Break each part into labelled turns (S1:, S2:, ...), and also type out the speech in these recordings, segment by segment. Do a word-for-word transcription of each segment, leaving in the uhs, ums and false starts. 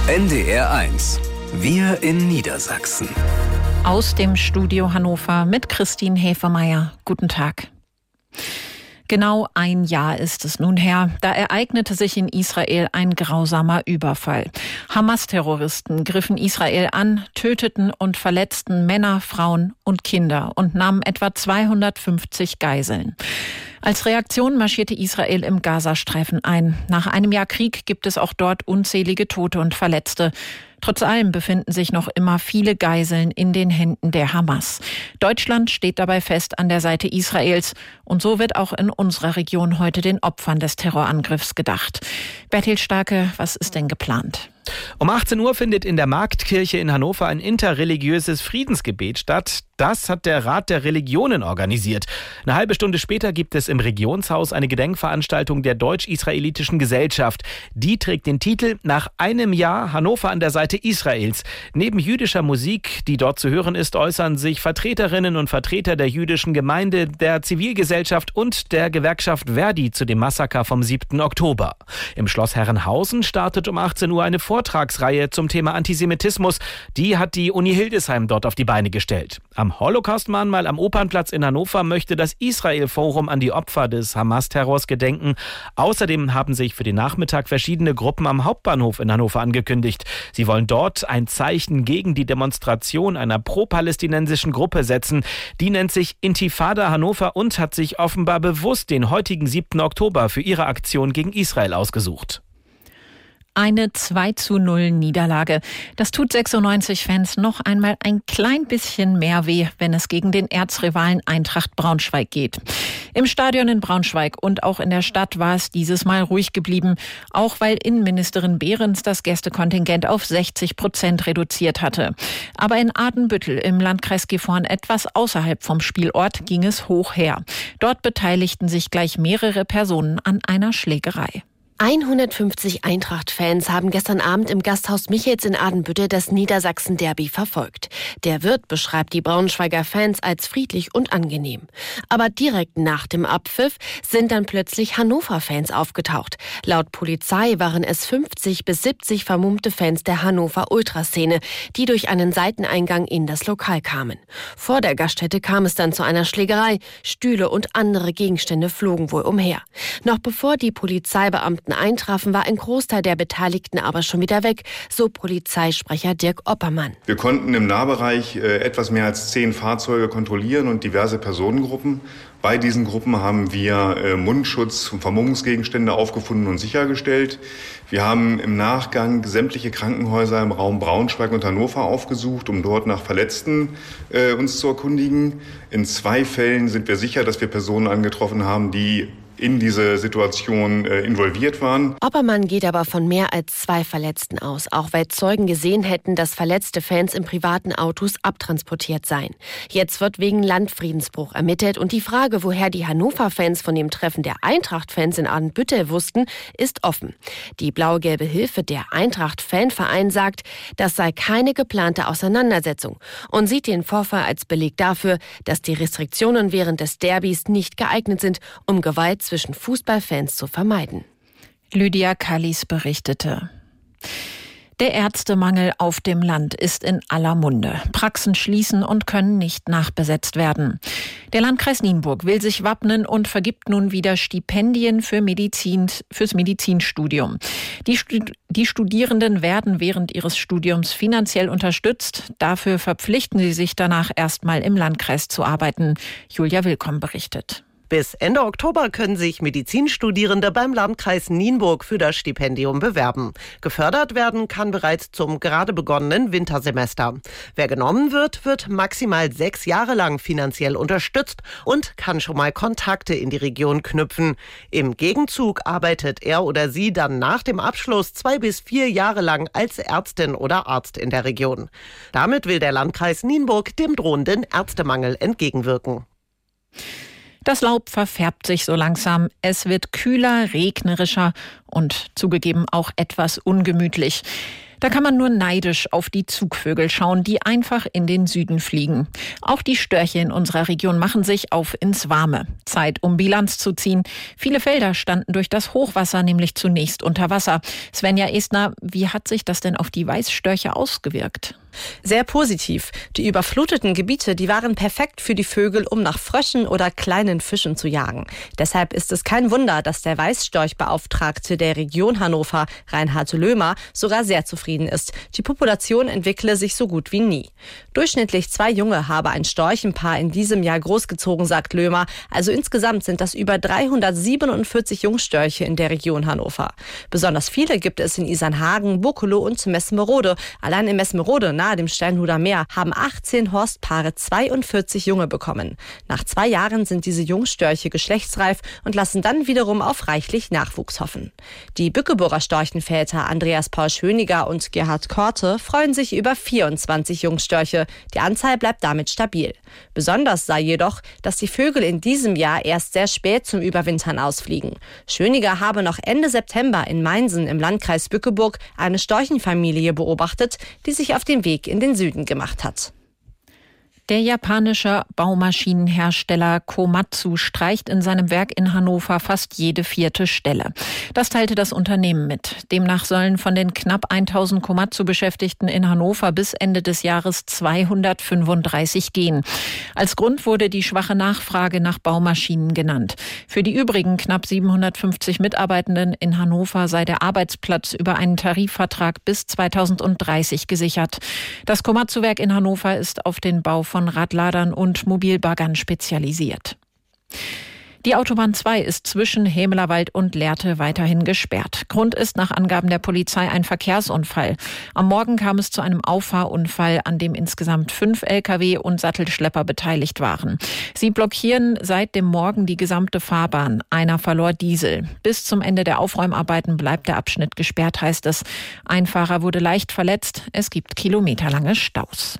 S1: N D R eins. Wir in Niedersachsen.
S2: Aus dem Studio Hannover mit Christine Häfermeier. Guten Tag. Genau ein Jahr ist es nun her, da ereignete sich in Israel ein grausamer Überfall. Hamas-Terroristen griffen Israel an, töteten und verletzten Männer, Frauen und Kinder und nahmen etwa zweihundertfünfzig Geiseln. Als Reaktion marschierte Israel im Gazastreifen ein. Nach einem Jahr Krieg gibt es auch dort unzählige Tote und Verletzte. Trotz allem befinden sich noch immer viele Geiseln in den Händen der Hamas. Deutschland steht dabei fest an der Seite Israels. Und so wird auch in unserer Region heute den Opfern des Terrorangriffs gedacht. Bertil Starke, was ist denn geplant?
S3: Um achtzehn Uhr findet in der Marktkirche in Hannover ein interreligiöses Friedensgebet statt. Das hat der Rat der Religionen organisiert. Eine halbe Stunde später gibt es im Regionshaus eine Gedenkveranstaltung der Deutsch-Israelitischen Gesellschaft. Die trägt den Titel »Nach einem Jahr Hannover an der Seite Israels«. Neben jüdischer Musik, die dort zu hören ist, äußern sich Vertreterinnen und Vertreter der jüdischen Gemeinde, der Zivilgesellschaft und der Gewerkschaft Verdi zu dem Massaker vom siebten Oktober. Im Schloss Herrenhausen startet um achtzehn Uhr eine Vortragsreihe zum Thema Antisemitismus. Die hat die Uni Hildesheim dort auf die Beine gestellt. Am Holocaust-Mahnmal am Opernplatz in Hannover möchte das Israel-Forum an die Opfer des Hamas-Terrors gedenken. Außerdem haben sich für den Nachmittag verschiedene Gruppen am Hauptbahnhof in Hannover angekündigt. Sie wollen dort ein Zeichen gegen die Demonstration einer pro-palästinensischen Gruppe setzen. Die nennt sich Intifada Hannover und hat sich offenbar bewusst den heutigen siebten Oktober für ihre Aktion gegen Israel ausgesucht.
S2: Eine zwei zu null Niederlage. Das tut sechsundneunzig-Fans noch einmal ein klein bisschen mehr weh, wenn es gegen den Erzrivalen Eintracht Braunschweig geht. Im Stadion in Braunschweig und auch in der Stadt war es dieses Mal ruhig geblieben, auch weil Innenministerin Behrens das Gästekontingent auf sechzig Prozent reduziert hatte. Aber in Adenbüttel im Landkreis Gifhorn, etwas außerhalb vom Spielort, ging es hoch her. Dort beteiligten sich gleich mehrere Personen an einer Schlägerei.
S4: hundertfünfzig Eintracht-Fans haben gestern Abend im Gasthaus Michels in Adenbüttel das Niedersachsen-Derby verfolgt. Der Wirt beschreibt die Braunschweiger Fans als friedlich und angenehm. Aber direkt nach dem Abpfiff sind dann plötzlich Hannover-Fans aufgetaucht. Laut Polizei waren es fünfzig bis siebzig vermummte Fans der Hannover-Ultraszene, die durch einen Seiteneingang in das Lokal kamen. Vor der Gaststätte kam es dann zu einer Schlägerei. Stühle und andere Gegenstände flogen wohl umher. Noch bevor die Polizeibeamten eintrafen, war ein Großteil der Beteiligten aber schon wieder weg, so Polizeisprecher Dirk Oppermann.
S5: Wir konnten im Nahbereich äh, etwas mehr als zehn Fahrzeuge kontrollieren und diverse Personengruppen. Bei diesen Gruppen haben wir äh, Mundschutz und Vermummungsgegenstände aufgefunden und sichergestellt. Wir haben im Nachgang sämtliche Krankenhäuser im Raum Braunschweig und Hannover aufgesucht, um dort nach Verletzten äh, uns zu erkundigen. In zwei Fällen sind wir sicher, dass wir Personen angetroffen haben, die in diese Situation äh, involviert waren.
S4: Oppermann geht aber von mehr als zwei Verletzten aus, auch weil Zeugen gesehen hätten, dass verletzte Fans in privaten Autos abtransportiert seien. Jetzt wird wegen Landfriedensbruch ermittelt und die Frage, woher die Hannover-Fans von dem Treffen der Eintracht-Fans in Adenbüttel wussten, ist offen. Die blau-gelbe Hilfe, der Eintracht-Fanverein, sagt, das sei keine geplante Auseinandersetzung und sieht den Vorfall als Beleg dafür, dass die Restriktionen während des Derbys nicht geeignet sind, um Gewalt zwischen Fußballfans zu vermeiden.
S2: Lydia Kallis berichtete. Der Ärztemangel auf dem Land ist in aller Munde. Praxen schließen und können nicht nachbesetzt werden. Der Landkreis Nienburg will sich wappnen und vergibt nun wieder Stipendien für Medizin, fürs Medizinstudium. Die, Stud- die Studierenden werden während ihres Studiums finanziell unterstützt. Dafür verpflichten sie sich danach erstmal im Landkreis zu arbeiten. Julia Willkomm berichtet.
S6: Bis Ende Oktober können sich Medizinstudierende beim Landkreis Nienburg für das Stipendium bewerben. Gefördert werden kann bereits zum gerade begonnenen Wintersemester. Wer genommen wird, wird maximal sechs Jahre lang finanziell unterstützt und kann schon mal Kontakte in die Region knüpfen. Im Gegenzug arbeitet er oder sie dann nach dem Abschluss zwei bis vier Jahre lang als Ärztin oder Arzt in der Region. Damit will der Landkreis Nienburg dem drohenden Ärztemangel entgegenwirken.
S2: Das Laub verfärbt sich so langsam. Es wird kühler, regnerischer und zugegeben auch etwas ungemütlich. Da kann man nur neidisch auf die Zugvögel schauen, die einfach in den Süden fliegen. Auch die Störche in unserer Region machen sich auf ins Warme. Zeit, um Bilanz zu ziehen. Viele Felder standen durch das Hochwasser nämlich zunächst unter Wasser. Svenja Estner, wie hat sich das denn auf die Weißstörche ausgewirkt?
S7: Sehr positiv. Die überfluteten Gebiete, die waren perfekt für die Vögel, um nach Fröschen oder kleinen Fischen zu jagen. Deshalb ist es kein Wunder, dass der Weißstorchbeauftragte der Region Hannover, Reinhard Lömer, sogar sehr zufrieden ist. Die Population entwickle sich so gut wie nie. Durchschnittlich zwei Junge habe ein Storchenpaar in diesem Jahr großgezogen, sagt Lömer. Also insgesamt sind das über dreihundertsiebenundvierzig Jungstörche in der Region Hannover. Besonders viele gibt es in Isernhagen, Buckelo und Mesmerode. Allein in Mesmerode, nahe dem Steinhuder Meer, haben achtzehn Horstpaare zweiundvierzig Junge bekommen. Nach zwei Jahren sind diese Jungstörche geschlechtsreif und lassen dann wiederum auf reichlich Nachwuchs hoffen. Die Bückeburger Storchenväter Andreas Paul Schöniger und Gerhard Korte freuen sich über vierundzwanzig Jungstörche. Die Anzahl bleibt damit stabil. Besonders sei jedoch, dass die Vögel in diesem Jahr erst sehr spät zum Überwintern ausfliegen. Schöniger habe noch Ende September in Mainzen im Landkreis Bückeburg eine Storchenfamilie beobachtet, die sich auf den Weg in den Süden gemacht hat.
S2: Der japanische Baumaschinenhersteller Komatsu streicht in seinem Werk in Hannover fast jede vierte Stelle. Das teilte das Unternehmen mit. Demnach sollen von den knapp tausend Komatsu-Beschäftigten in Hannover bis Ende des Jahres zweihundertfünfunddreißig gehen. Als Grund wurde die schwache Nachfrage nach Baumaschinen genannt. Für die übrigen knapp siebenhundertfünfzig Mitarbeitenden in Hannover sei der Arbeitsplatz über einen Tarifvertrag bis zweitausenddreißig gesichert. Das Komatsu-Werk in Hannover ist auf den Bau von von Radladern und Mobilbaggern spezialisiert. Die Autobahn zwei ist zwischen Hemelerwald und Lehrte weiterhin gesperrt. Grund ist nach Angaben der Polizei ein Verkehrsunfall. Am Morgen kam es zu einem Auffahrunfall, an dem insgesamt fünf L K W und Sattelschlepper beteiligt waren. Sie blockieren seit dem Morgen die gesamte Fahrbahn. Einer verlor Diesel. Bis zum Ende der Aufräumarbeiten bleibt der Abschnitt gesperrt, heißt es. Ein Fahrer wurde leicht verletzt. Es gibt kilometerlange Staus.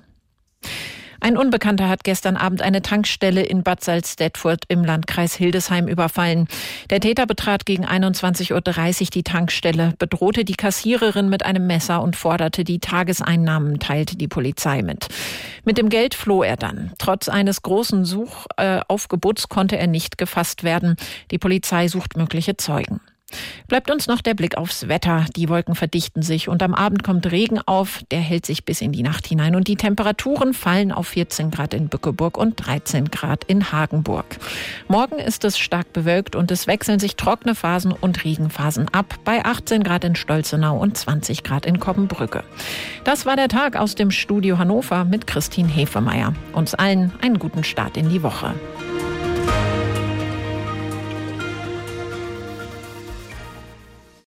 S2: Ein Unbekannter hat gestern Abend eine Tankstelle in Bad Salzdetfurt im Landkreis Hildesheim überfallen. Der Täter betrat gegen einundzwanzig Uhr dreißig die Tankstelle, bedrohte die Kassiererin mit einem Messer und forderte die Tageseinnahmen, teilte die Polizei mit. Mit dem Geld floh er dann. Trotz eines großen Suchaufgebots konnte er nicht gefasst werden. Die Polizei sucht mögliche Zeugen. Bleibt uns noch der Blick aufs Wetter. Die Wolken verdichten sich und am Abend kommt Regen auf. Der hält sich bis in die Nacht hinein und die Temperaturen fallen auf vierzehn Grad in Bückeburg und dreizehn Grad in Hagenburg. Morgen ist es stark bewölkt und es wechseln sich trockene Phasen und Regenphasen ab bei achtzehn Grad in Stolzenau und zwanzig Grad in Koppenbrücke. Das war der Tag aus dem Studio Hannover mit Christine Hefemeyer. Uns allen einen guten Start in die Woche.